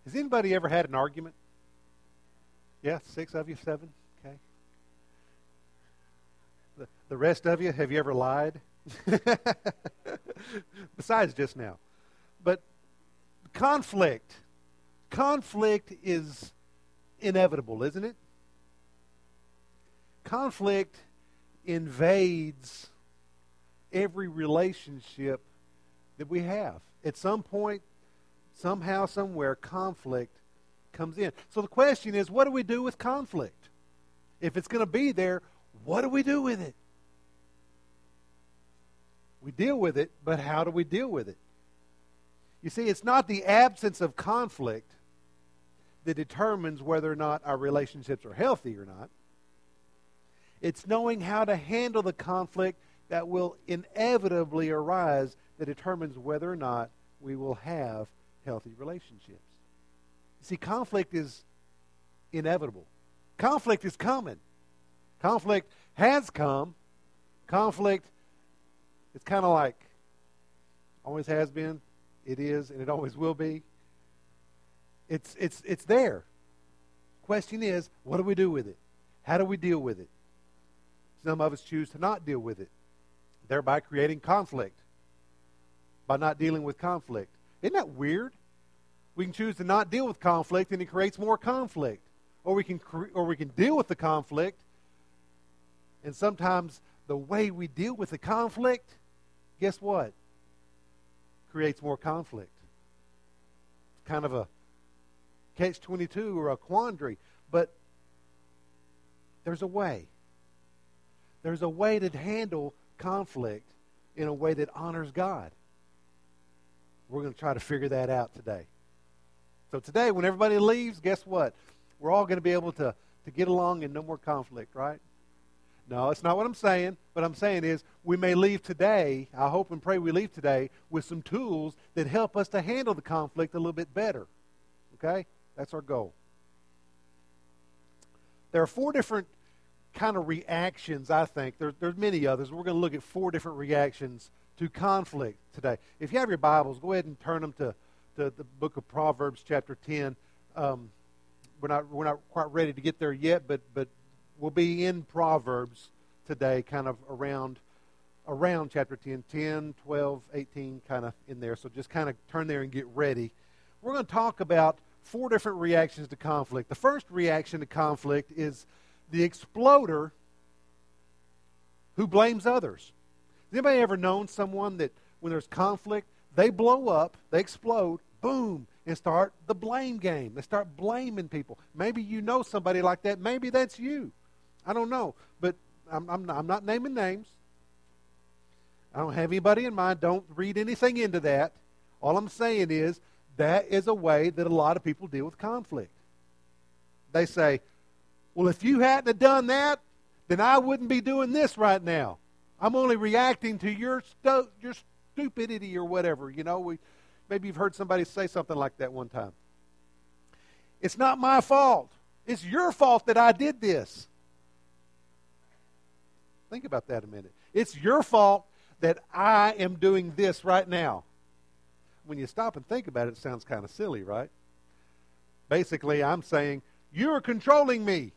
Has anybody ever had an argument? Yeah, 6 of you, 7? Okay. The rest of you, have you ever lied? Besides just now. But conflict is inevitable, isn't it? Conflict invades every relationship that we have. At some point, somehow, somewhere, conflict comes in. So the question is, what do we do with conflict? If it's going to be there, what do we do with it? We deal with it, but how do we deal with it? You see, it's not the absence of conflict that determines whether or not our relationships are healthy or not. It's knowing how to handle the conflict that will inevitably arise that determines whether or not we will have healthy relationships. You see, conflict is inevitable. Conflict is coming. Conflict has come. Conflict, it's kind of like always has been, it is, and it always will be. It's there. Question is, what do we do with it? How do we deal with it? Some of us choose to not deal with it, thereby creating conflict by not dealing with conflict. Isn't that weird? We can choose to not deal with conflict, and it creates more conflict. Or we can deal with the conflict, and sometimes the way we deal with the conflict, guess what? Creates more conflict. It's kind of a catch-22 or a quandary, but there's a way. There's a way to handle conflict in a way that honors God. We're going to try to figure that out today. So today, when everybody leaves, guess what? We're all going to be able to get along and no more conflict, right? No, it's not what I'm saying. What I'm saying is we may leave today, I hope and pray we leave today, with some tools that help us to handle the conflict a little bit better. Okay? That's our goal. There are 4 different kind of reactions, I think. There's many others. We're going to look at 4 different reactions to conflict today. If you have your Bibles, go ahead and turn them to the book of Proverbs, chapter 10. We're not quite ready to get there yet, but we'll be in Proverbs today, kind of around chapter 10, 12, 18, kind of in there. So just kind of turn there and get ready. We're going to talk about 4 different reactions to conflict. The first reaction to conflict is the exploder who blames others. Has anybody ever known someone that when there's conflict, they blow up, they explode, boom, and start the blame game. They start blaming people. Maybe you know somebody like that. Maybe that's you. I don't know. But I'm not naming names. I don't have anybody in mind. Don't read anything into that. All I'm saying is that is a way that a lot of people deal with conflict. They say, well, if you hadn't have done that, then I wouldn't be doing this right now. I'm only reacting to your stupidity or whatever. You know, maybe you've heard somebody say something like that one time. It's not my fault. It's your fault that I did this. Think about that a minute. It's your fault that I am doing this right now. When you stop and think about it, it sounds kind of silly, right? Basically, I'm saying, you're controlling me.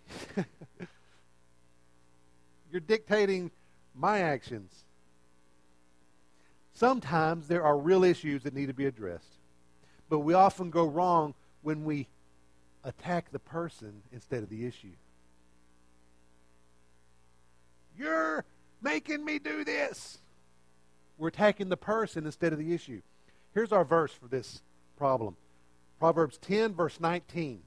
You're dictating my actions. Sometimes there are real issues that need to be addressed. But we often go wrong when we attack the person instead of the issue. You're making me do this. We're attacking the person instead of the issue. Here's our verse for this problem. Proverbs 10, verse 19.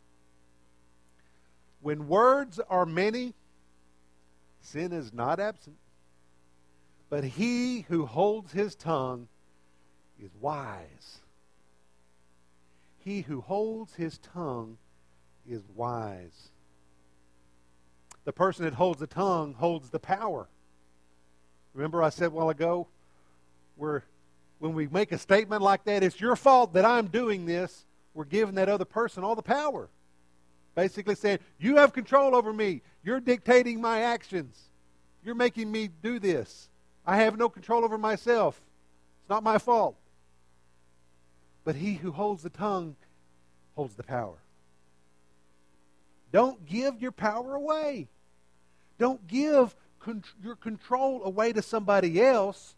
When words are many, sin is not absent. But he who holds his tongue is wise. He who holds his tongue is wise. The person that holds the tongue holds the power. Remember I said a while ago, when we make a statement like that, it's your fault that I'm doing this, we're giving that other person all the power. Basically saying, you have control over me. You're dictating my actions. You're making me do this. I have no control over myself. It's not my fault. But he who holds the tongue holds the power. Don't give your power away. Don't give your control away to somebody else.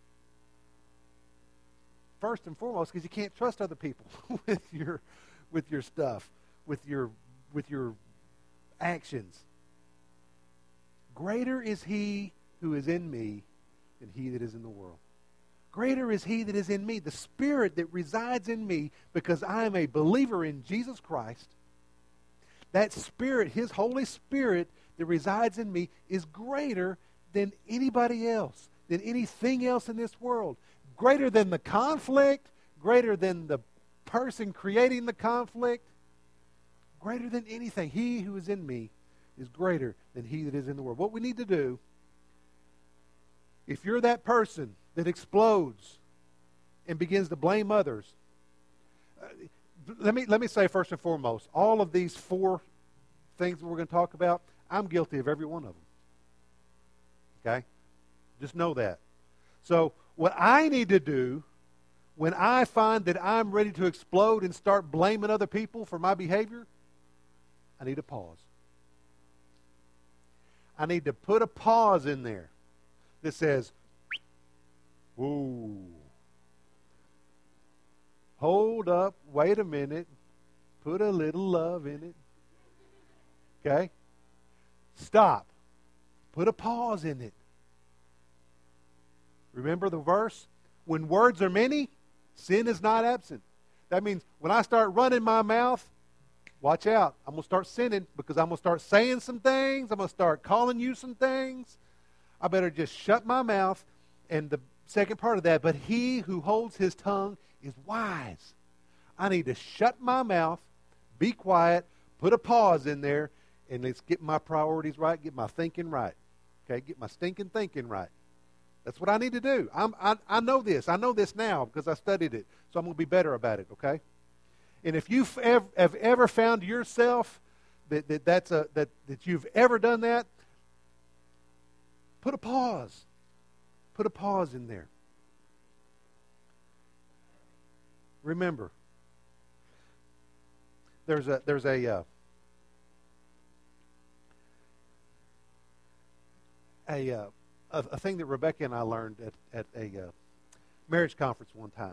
First and foremost, because you can't trust other people with your stuff, with your actions. Greater is He who is in me than he that is in the world. Greater is He that is in me, the Spirit that resides in me, because I am a believer in Jesus Christ. That Spirit, His Holy Spirit that resides in me, is greater than anybody else, than anything else in this world. Greater than the conflict, greater than the person creating the conflict, greater than anything. He who is in me is greater than he that is in the world. What we need to do, if you're that person that explodes and begins to blame others, let me say first and foremost, all of these 4 things that we're going to talk about, I'm guilty of every one of them. Okay? Just know that. So what I need to do when I find that I'm ready to explode and start blaming other people for my behavior, I need to pause. I need to put a pause in there that says, whoa, hold up, wait a minute, put a little love in it. Okay? Stop. Put a pause in it. Remember the verse? When words are many, sin is not absent. That means when I start running my mouth, watch out. I'm going to start sinning because I'm going to start saying some things. I'm going to start calling you some things. I better just shut my mouth. And the second part of that, but he who holds his tongue is wise. I need to shut my mouth, be quiet, put a pause in there, and let's get my priorities right, get my thinking right. Okay, get my stinking thinking right. That's what I need to do. I know this. I know this now because I studied it. So I'm going to be better about it, okay? And if you have ever found yourself that you've ever done that, put a pause. Put a pause in there. Remember, there's a thing that Rebecca and I learned at a marriage conference one time.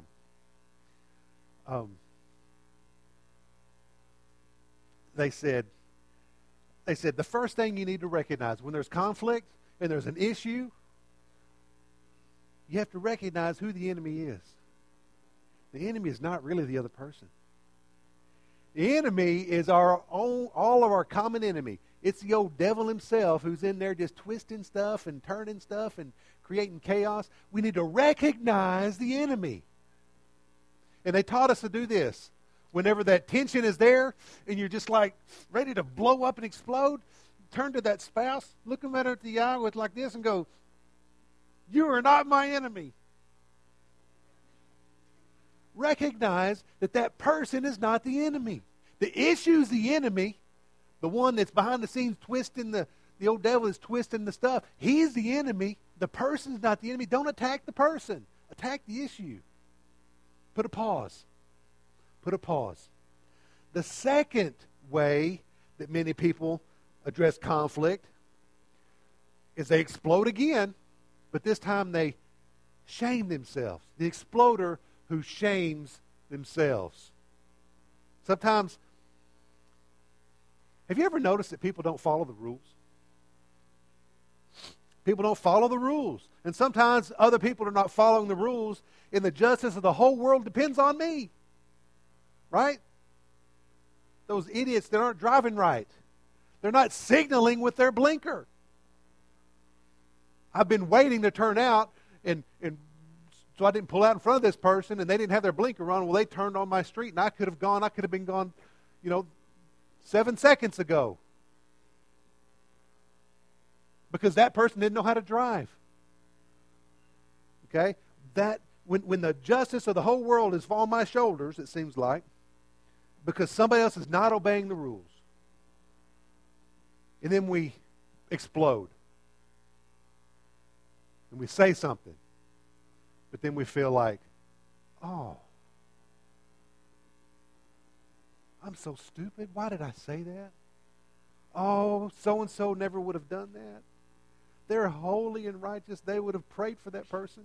They said the first thing you need to recognize when there's conflict and there's an issue, you have to recognize who the enemy is. The enemy is not really the other person. The enemy is all of our common enemy. It's the old devil himself who's in there just twisting stuff and turning stuff and creating chaos. We need to recognize the enemy. And they taught us to do this. Whenever that tension is there and you're just like ready to blow up and explode, turn to that spouse, look them at her in the eye with like this and go, "You are not my enemy." Recognize that person is not the enemy. The issue's the enemy. The one that's behind the scenes twisting the old devil is twisting the stuff. He's the enemy. The person's not the enemy. Don't attack the person. Attack the issue. Put a pause. Put a pause. The second way that many people address conflict is they explode again, but this time they shame themselves. The exploder who shames themselves. Sometimes, have you ever noticed that people don't follow the rules? People don't follow the rules. And sometimes other people are not following the rules, and the justice of the whole world depends on me. Right? Those idiots that aren't driving right. They're not signaling with their blinker. I've been waiting to turn out, and so I didn't pull out in front of this person, and they didn't have their blinker on. Well, they turned on my street, and I could have been gone, 7 seconds ago. Because that person didn't know how to drive. Okay? That when the justice of the whole world is on my shoulders, it seems like, because somebody else is not obeying the rules. And then we explode. And we say something. But then we feel like, oh, I'm so stupid. Why did I say that? Oh, so-and-so never would have done that. They're holy and righteous. They would have prayed for that person.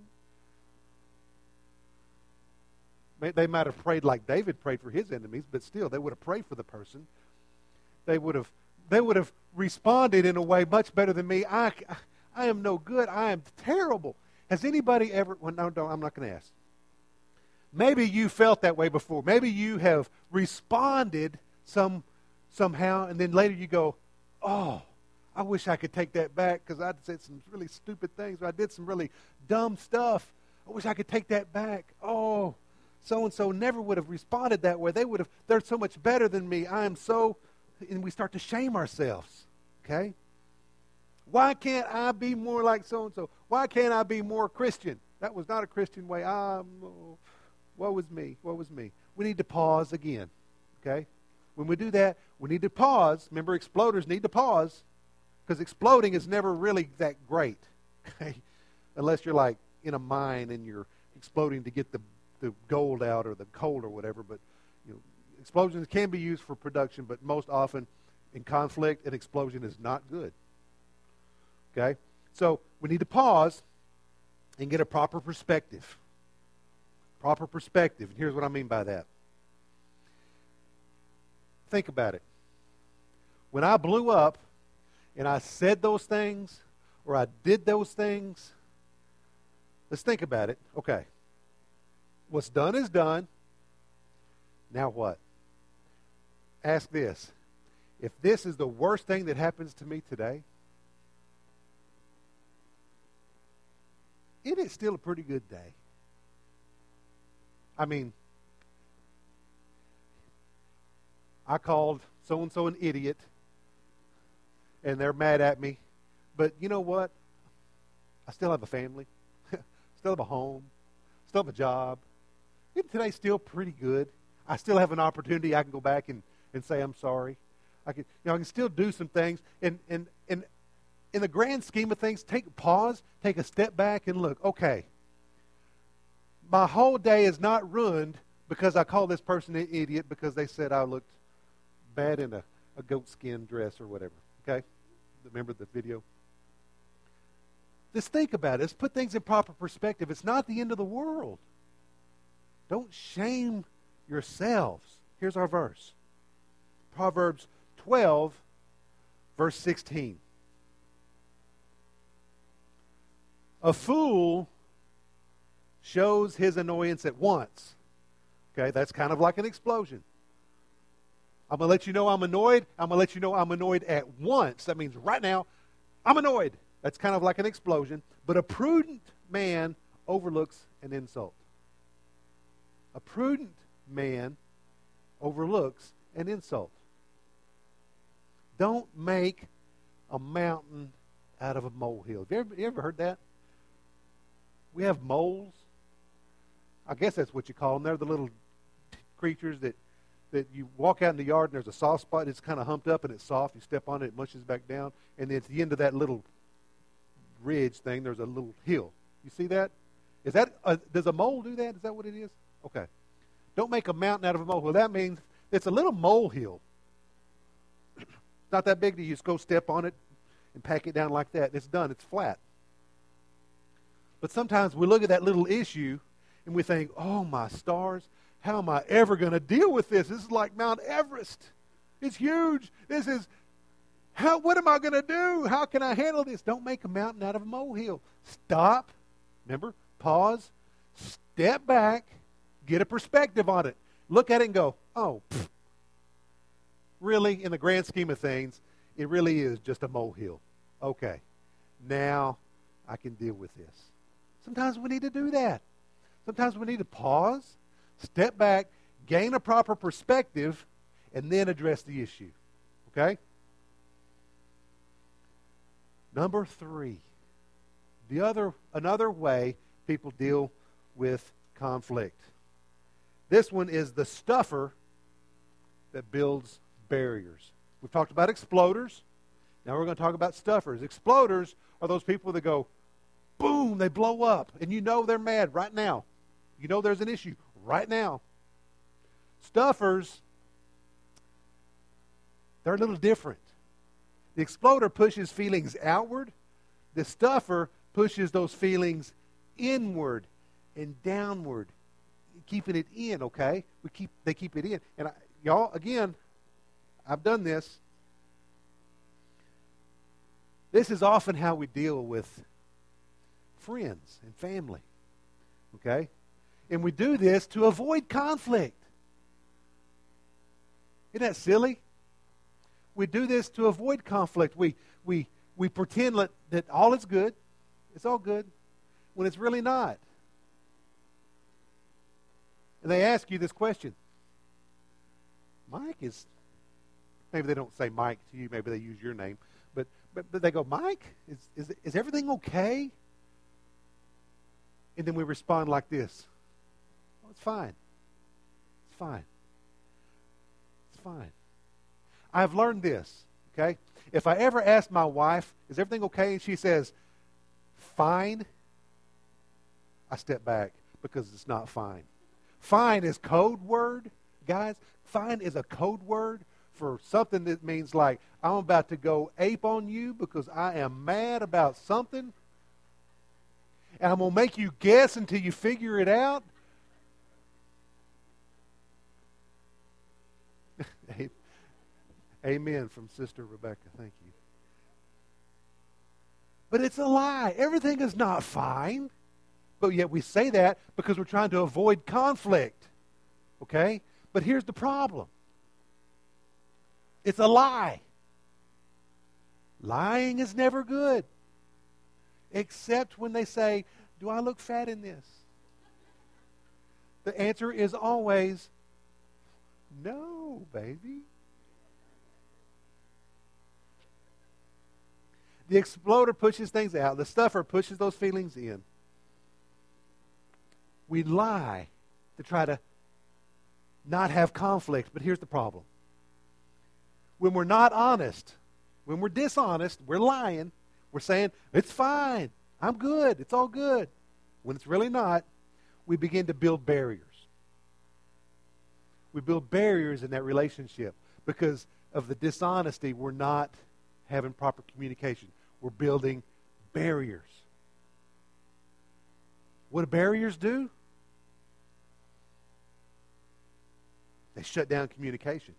They might have prayed like David prayed for his enemies, but still, they would have prayed for the person. They would have responded in a way much better than me. I am no good. I am terrible. Has anybody ever... Well, no, I'm not going to ask. Maybe you felt that way before. Maybe you have responded somehow, and then later you go, oh, I wish I could take that back because I said some really stupid things, or I did some really dumb stuff. I wish I could take that back. Oh, so-and-so never would have responded that way. They're so much better than me. I am so... And we start to shame ourselves, okay? Why can't I be more like so-and-so? Why can't I be more Christian? That was not a Christian way. Woe was me. Woe was me. We need to pause again, okay? When we do that, we need to pause. Remember, exploders need to pause because exploding is never really that great, okay? Unless you're like in a mine and you're exploding to get the gold out or the coal or whatever. But you know, explosions can be used for production, but most often in conflict, an explosion is not good. Okay? So we need to pause and get a proper perspective. Proper perspective. And here's what I mean by that. Think about it. When I blew up and I said those things or I did those things, let's think about it. Okay. What's done is done. Now what? Ask this. If this is the worst thing that happens to me today, it is still a pretty good day. I mean, I called so-and-so an idiot, and they're mad at me. But you know what? I still have a family. Still have a home. Still have a job. Isn't today still pretty good? I still have an opportunity. I can go back and say I'm sorry. I can still do some things. And in the grand scheme of things, take a pause, take a step back and look. Okay, my whole day is not ruined because I called this person an idiot because they said I looked bad in a goatskin dress or whatever. Okay? Remember the video? Just think about it. Let's put things in proper perspective. It's not the end of the world. Don't shame yourselves. Here's our verse. Proverbs 12, verse 16. A fool shows his annoyance at once. Okay, that's kind of like an explosion. I'm going to let you know I'm annoyed. I'm going to let you know I'm annoyed at once. That means right now, I'm annoyed. That's kind of like an explosion. But a prudent man overlooks an insult. A prudent man overlooks an insult. Don't make a mountain out of a molehill. Have you ever heard that? We have moles. I guess that's what you call them. They're the little creatures that you walk out in the yard and there's a soft spot. It's kind of humped up and it's soft. You step on it, it mushes back down. And then at the end of that little ridge thing, there's a little hill. You see that? Is that does a mole do that? Is that what it is? Okay. Don't make a mountain out of a molehill. That means it's a little molehill. It's not that big. You just go step on it and pack it down like that. It's done. It's flat. But sometimes we look at that little issue and we think, oh, my stars, how am I ever going to deal with this? This is like Mount Everest. It's huge. What am I going to do? How can I handle this? Don't make a mountain out of a molehill. Stop. Remember, pause, step back, get a perspective on it. Look at it and go, oh, really, in the grand scheme of things, it really is just a molehill. Okay, now I can deal with this. Sometimes we need to do that. Sometimes we need to pause, step back, gain a proper perspective, and then address the issue. Okay? Number 3, another way people deal with conflict. This one is the stuffer that builds barriers. We've talked about exploders. Now we're going to talk about stuffers. Exploders are those people that go, boom, they blow up, and you know they're mad right now. You know there's an issue right now. Stuffers They're a little different. The exploder pushes feelings outward. The stuffer pushes those feelings inward and downward, keeping it in, okay? They keep it in. And y'all, again, I've done this. This is often how we deal with friends and family, okay? And we do this to avoid conflict. Isn't that silly? We do this to avoid conflict. We pretend that all is good. It's all good when it's really not. And they ask you this question. Mike is, maybe they don't say Mike to you, maybe they use your name, but they go, Mike, is everything okay? And then we respond like this. Oh, it's fine. It's fine. It's fine. I've learned this, okay? If I ever ask my wife, is everything okay? And she says, fine, I step back because it's not fine. Fine is code word, guys. Fine is a code word for something that means like, I'm about to go ape on you because I am mad about something. And I'm going to make you guess until you figure it out. Amen from Sister Rebecca. Thank you. But it's a lie. Everything is not fine. But yet we say that because we're trying to avoid conflict. Okay? But here's the problem. It's a lie. Lying is never good. Except when they say, do I look fat in this? The answer is always, no, baby. The exploder pushes things out. The stuffer pushes those feelings in. We lie to try to not have conflict. But here's the problem. When we're not honest, when we're dishonest, we're lying. We're saying, it's fine. I'm good. It's all good. When it's really not, we begin to build barriers. We build barriers in that relationship because of the dishonesty. We're not having proper communication. We're building barriers. What do barriers do? They shut down communication.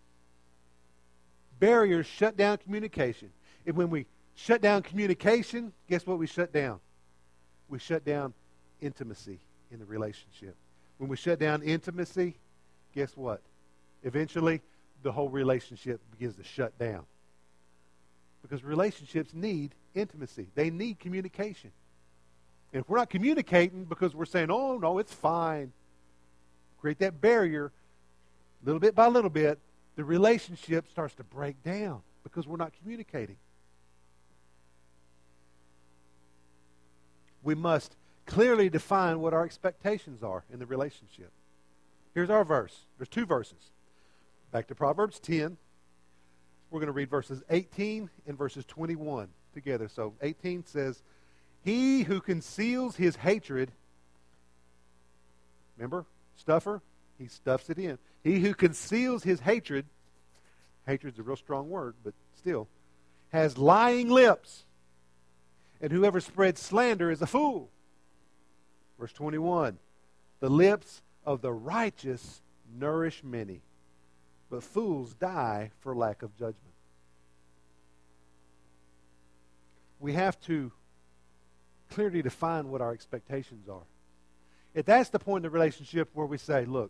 Barriers shut down communication. And when we shut down communication, guess what we shut down? We shut down intimacy in the relationship. When we shut down intimacy, guess what? Eventually, the whole relationship begins to shut down. Because relationships need intimacy. They need communication. And if we're not communicating because we're saying, oh, no, it's fine, create that barrier, little bit by little bit, the relationship starts to break down because we're not communicating. We must clearly define what our expectations are in the relationship. Here's our verse. There's two verses. Back to Proverbs 10. We're going to read verses 18 and verses 21 together. So 18 says, he who conceals his hatred, remember, stuffer, he stuffs it in. He who conceals his hatred's a real strong word, but still, has lying lips. And whoever spreads slander is a fool. Verse 21, the lips of the righteous nourish many, but fools die for lack of judgment. We have to clearly define what our expectations are. If that's the point in the relationship where we say, look,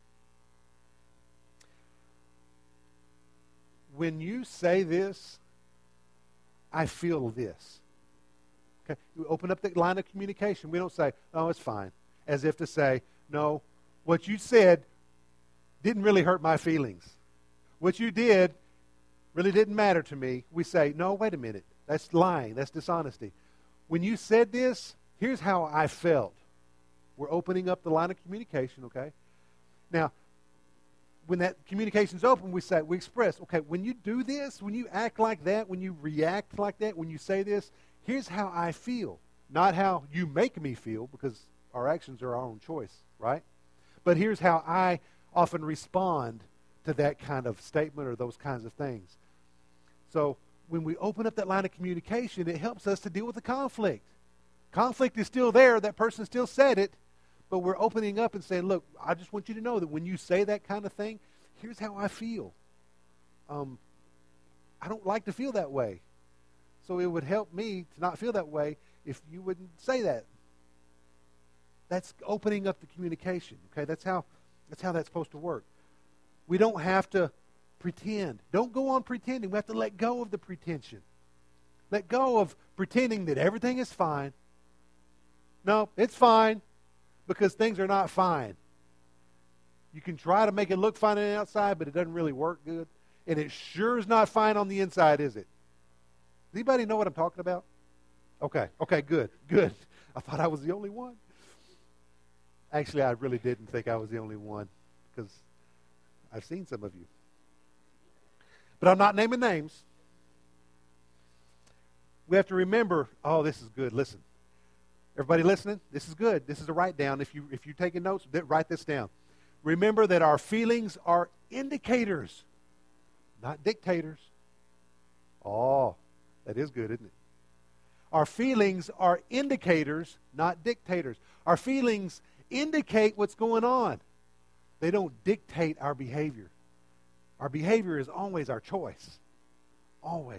when you say this, I feel this. Okay? We open up the line of communication. We don't say, oh, it's fine. As if to say, no, what you said didn't really hurt my feelings. What you did really didn't matter to me. We say, no, wait a minute. That's lying. That's dishonesty. When you said this, here's how I felt. We're opening up the line of communication, okay? Now, when that communication's open, we express, okay, when you do this, when you act like that, when you react like that, when you say this, here's how I feel. Not how you make me feel, because our actions are our own choice, right? But here's how I often respond to that kind of statement or those kinds of things. So when we open up that line of communication, it helps us to deal with the conflict. Conflict is still there. That person still said it. But we're opening up and saying, look, I just want you to know that when you say that kind of thing, here's how I feel. I don't like to feel that way. So it would help me to not feel that way if you wouldn't say that. That's opening up the communication. Okay, that's how that's supposed to work. We don't have to pretend. Don't go on pretending. We have to let go of the pretension. Let go of pretending that everything is fine. No, it's fine because things are not fine. You can try to make it look fine on the outside, but it doesn't really work good. And it sure is not fine on the inside, is it? Anybody know what I'm talking about? Okay, good. I thought I was the only one. Actually, I really didn't think I was the only one because I've seen some of you. But I'm not naming names. We have to remember, oh, this is good. Listen. Everybody listening? This is good. This is a write down. If you're taking notes, write this down. Remember that our feelings are indicators, not dictators. Oh, that is good, isn't it? Our feelings are indicators, not dictators. Our feelings indicate what's going on. They don't dictate our behavior. Our behavior is always our choice. Always.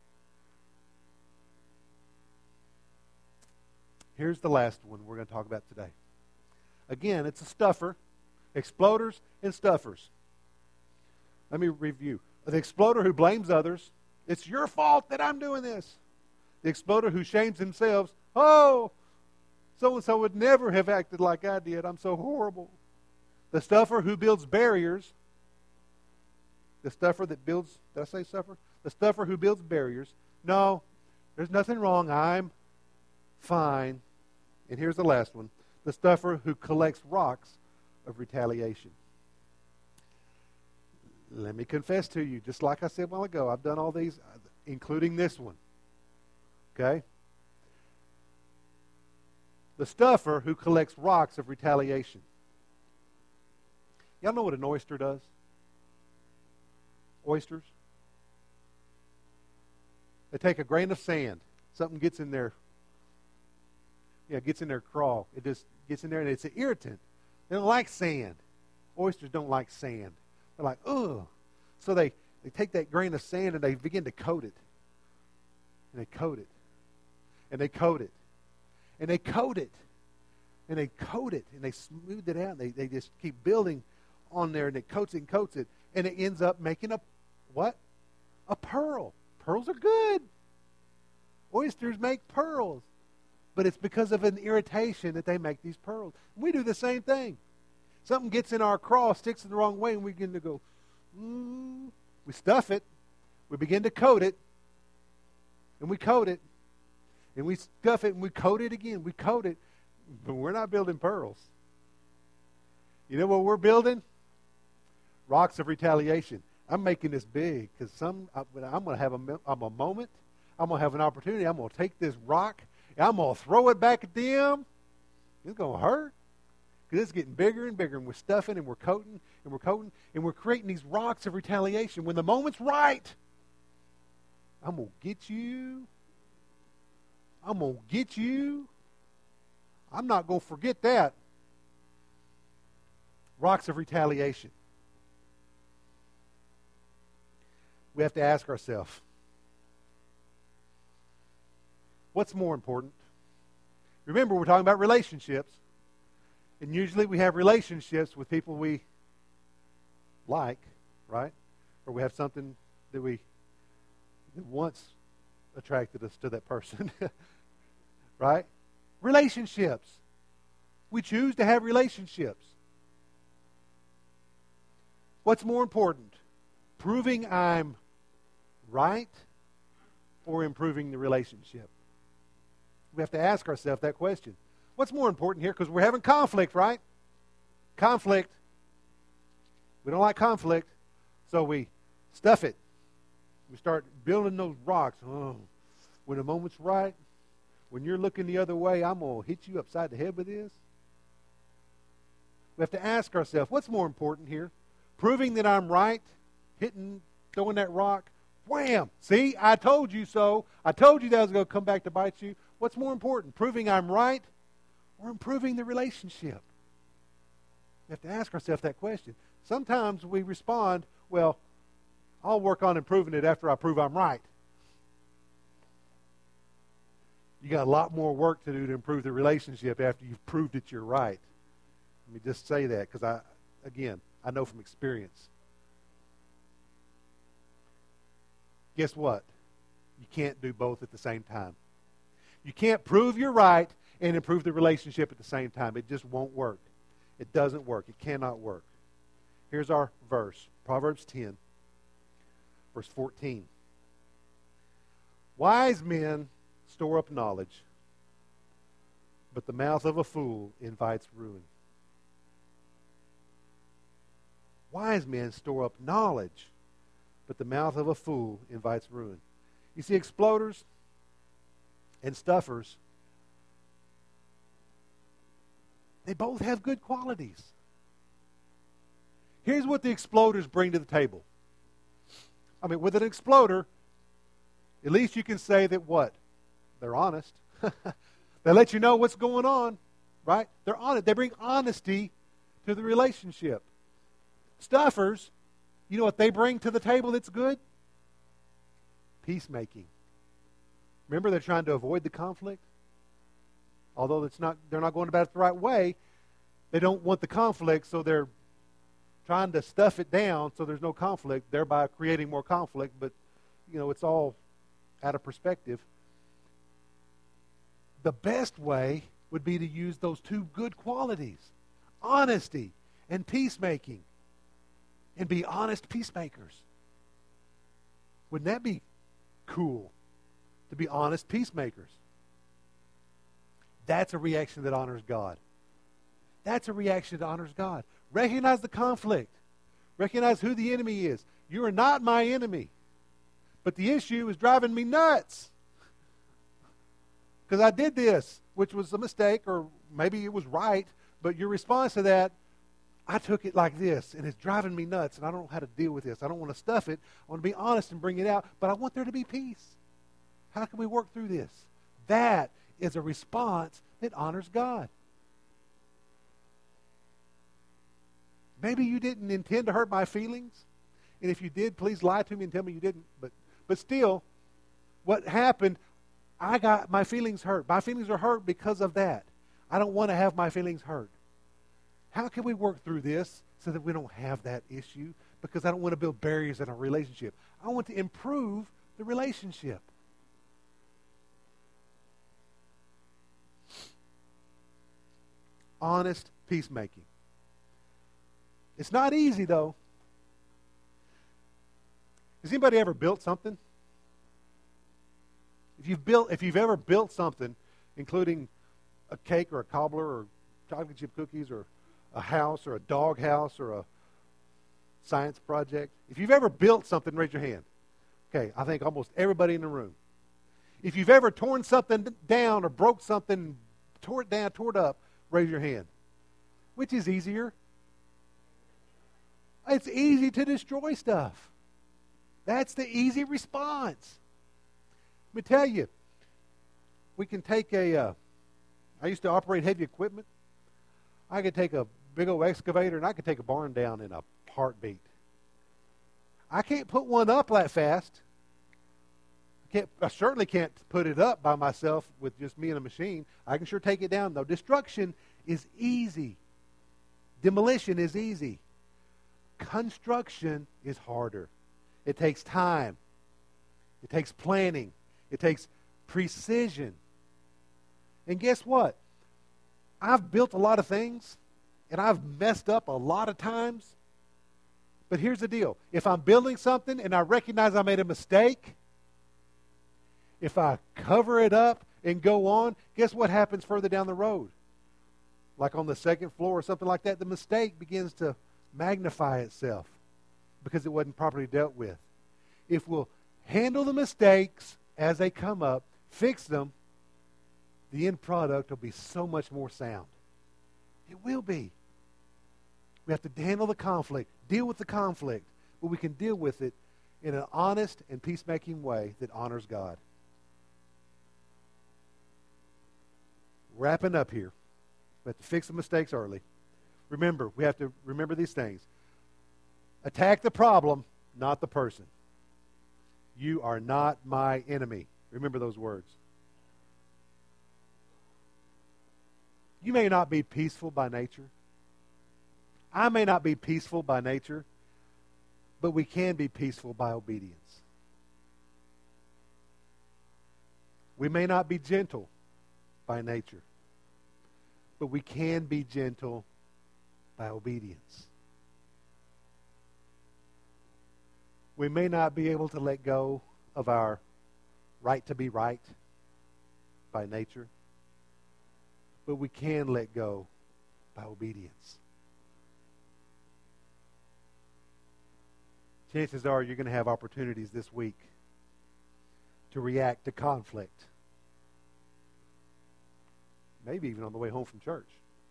Here's the last one we're going to talk about today. Again, it's a stuffer. Exploders and stuffers. Let me review. The exploder who blames others. It's your fault that I'm doing this. The exploder who shames themselves. Oh, so-and-so would never have acted like I did. I'm so horrible. The stuffer who builds barriers. The stuffer that builds, did I say stuffer? The stuffer who builds barriers. No, there's nothing wrong. I'm fine. And here's the last one. The stuffer who collects rocks of retaliation. Let me confess to you, just like I said a while ago, I've done all these, including this one. Okay? The stuffer who collects rocks of retaliation. Y'all know what an oyster does? Oysters? They take a grain of sand. Something gets in their craw. It just gets in there and it's an irritant. They don't like sand. Oysters don't like sand. They're like, ugh. So they take that grain of sand and they begin to coat it. And they coat it. And they coat it. And they coat it. And they coat it. And they smooth it out. They just keep building on there and it coats it and coats it. And it ends up making a what? A pearl. Pearls are good. Oysters make pearls. But it's because of an irritation that they make these pearls. We do the same thing. Something gets in our craw, sticks in the wrong way, and we begin to go, we stuff it. We begin to coat it. And we coat it. And we stuff it, and we coat it again. We coat it. But we're not building pearls. You know what we're building? Rocks of retaliation. I'm making this big because I'm going to have a moment. I'm going to have an opportunity. I'm going to take this rock, and I'm going to throw it back at them. It's going to hurt because it's getting bigger and bigger, and we're stuffing, and we're coating, and we're coating, and we're creating these rocks of retaliation. When the moment's right, I'm going to get you. I'm going to get you. I'm not going to forget that. Rocks of retaliation. We have to ask ourselves, what's more important? Remember, we're talking about relationships. And usually we have relationships with people we like, right? Or we have something that once attracted us to that person. Right? Relationships. We choose to have relationships. What's more important? Proving I'm right or improving the relationship? We have to ask ourselves that question. What's more important here? Because we're having conflict, right? Conflict. We don't like conflict, so we stuff it. We start building those rocks. Oh, when the moment's right, when you're looking the other way, I'm going to hit you upside the head with this. We have to ask ourselves, what's more important here? proving that I'm right, throwing that rock, wham! See, I told you so. I told you that was going to come back to bite you. What's more important, proving I'm right or improving the relationship? We have to ask ourselves that question. Sometimes we respond, well, I'll work on improving it after I prove I'm right. You got a lot more work to do to improve the relationship after you've proved that you're right. Let me just say that because I know from experience. Guess what? You can't do both at the same time. You can't prove you're right and improve the relationship at the same time. It just won't work. It doesn't work. It cannot work. Here's our verse, Proverbs 10, verse 14. Wise men store up knowledge, but the mouth of a fool invites ruin. Wise men store up knowledge, but the mouth of a fool invites ruin. You see, exploders and stuffers, they both have good qualities. Here's what the exploders bring to the table. I mean, with an exploder, at least you can say that what? They're honest. They let you know what's going on, right? They're honest. They bring honesty to the relationship. Stuffers, you know what they bring to the table that's good? Peacemaking. Remember, they're trying to avoid the conflict? Although they're not going about it the right way, they don't want the conflict, so they're trying to stuff it down so there's no conflict, thereby creating more conflict, but, it's all out of perspective. The best way would be to use those two good qualities, honesty and peacemaking, and be honest peacemakers. Wouldn't that be cool, to be honest peacemakers? That's a reaction that honors God. That's a reaction that honors God. Recognize the conflict. Recognize who the enemy is. You are not my enemy. But the issue is driving me nuts. Because I did this, which was a mistake, or maybe it was right, but your response to that, I took it like this, and it's driving me nuts, and I don't know how to deal with this. I don't want to stuff it. I want to be honest and bring it out, but I want there to be peace. How can we work through this? That is a response that honors God. Maybe you didn't intend to hurt my feelings, and if you did, please lie to me and tell me you didn't. But still, what happened, I got my feelings hurt. My feelings are hurt because of that. I don't want to have my feelings hurt. How can we work through this so that we don't have that issue? Because I don't want to build barriers in our relationship. I want to improve the relationship. Honest peacemaking. It's not easy, though. Has anybody ever built something? If you've ever built something, including a cake or a cobbler or chocolate chip cookies or a house or a dog house or a science project, if you've ever built something, raise your hand. Okay, I think almost everybody in the room. If you've ever torn something down or broke something, tore it down, tore it up, raise your hand. Which is easier? It's easy to destroy stuff. That's the easy response. Let me tell you, we can take I used to operate heavy equipment. I could take a big old excavator and I could take a barn down in a heartbeat. I can't put one up that fast. I certainly can't put it up by myself with just me and a machine. I can sure take it down, though. Destruction is easy. Demolition is easy. Construction is harder. It takes time. It takes planning. It takes precision. And guess what? I've built a lot of things, and I've messed up a lot of times. But here's the deal. If I'm building something and I recognize I made a mistake, if I cover it up and go on, guess what happens further down the road? Like on the second floor or something like that, the mistake begins to magnify itself because it wasn't properly dealt with. If we'll handle the mistakes as they come up, fix them, the end product will be so much more sound. It will be. We have to handle the conflict, deal with the conflict, but we can deal with it in an honest and peacemaking way that honors God. Wrapping up here. We have to fix the mistakes early. Remember, we have to remember these things. Attack the problem, not the person. You are not my enemy. Remember those words. You may not be peaceful by nature. I may not be peaceful by nature, but we can be peaceful by obedience. We may not be gentle by nature, but we can be gentle by obedience. We may not be able to let go of our right to be right by nature, but we can let go by obedience. Chances are you're going to have opportunities this week to react to conflict. Maybe even on the way home from church.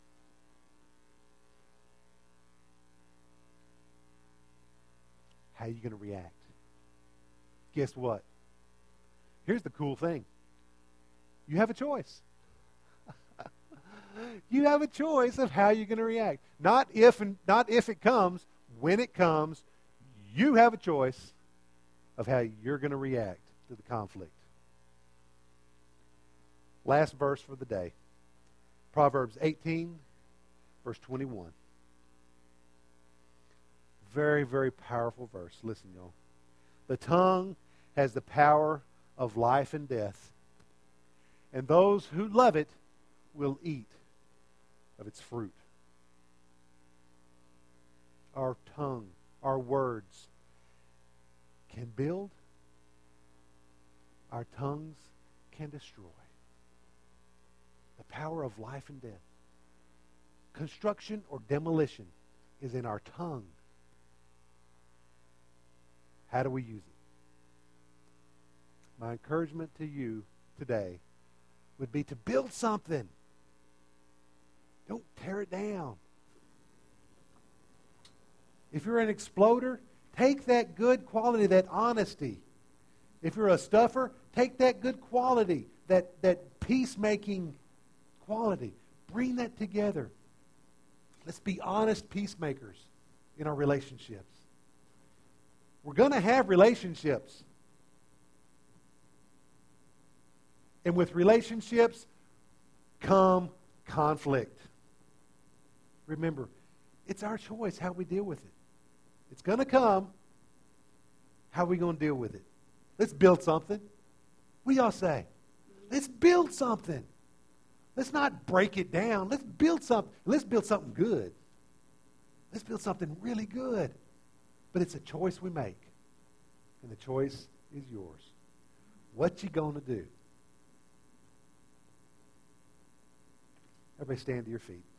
How are you going to react? Guess what? Here's the cool thing. You have a choice. You have a choice of how you're going to react. Not if it comes, when it comes, you have a choice of how you're going to react to the conflict. Last verse for the day. Proverbs 18, verse 21. Very, very powerful verse. Listen, y'all. The tongue has the power of life and death, and those who love it will eat of its fruit. Our tongue, our words can build. Our tongues can destroy. The power of life and death. Construction or demolition is in our tongue. How do we use it? My encouragement to you today would be to build something. Don't tear it down. If you're an exploder, take that good quality, that honesty. If you're a stuffer, take that good quality, that peacemaking quality. Bring that together. Let's be honest peacemakers in our relationships. We're going to have relationships. And with relationships come conflict. Remember, it's our choice how we deal with it. It's going to come. How are we going to deal with it? Let's build something. What do y'all say? Let's build something. Let's not break it down. Let's build something. Let's build something good. Let's build something really good. But it's a choice we make. And the choice is yours. What you going to do? Everybody stand to your feet.